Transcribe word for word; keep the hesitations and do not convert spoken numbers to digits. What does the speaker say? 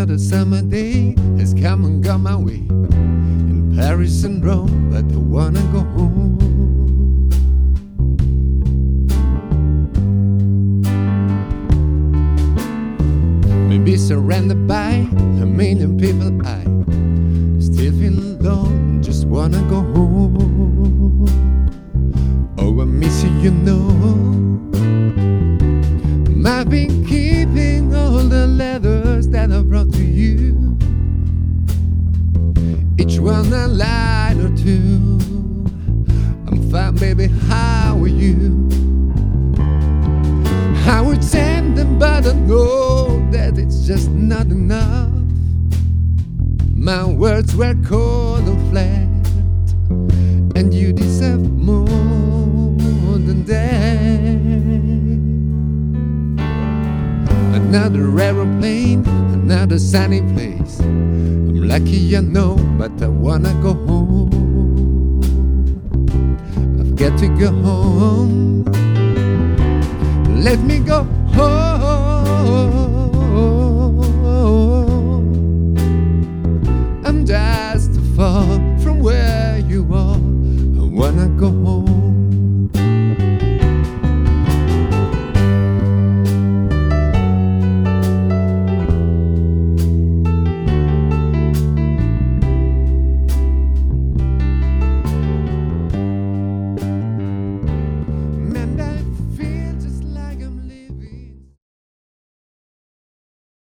Another summer day has come and gone my way, in Paris and Rome, but I wanna go home. Maybe surrounded by a million people, I still feel alone, just wanna go home. Oh, I miss you, you know. I've been keeping all the letters that I brought to you, each one a line or two. I'm fine, baby, how are you? I would send them, but I know that it's just not enough. My words were cold and flat, and you deserve more than that. Another aeroplane, another sunny place. I'm lucky, I know, but I wanna go home. I've got to go home. Let me go home.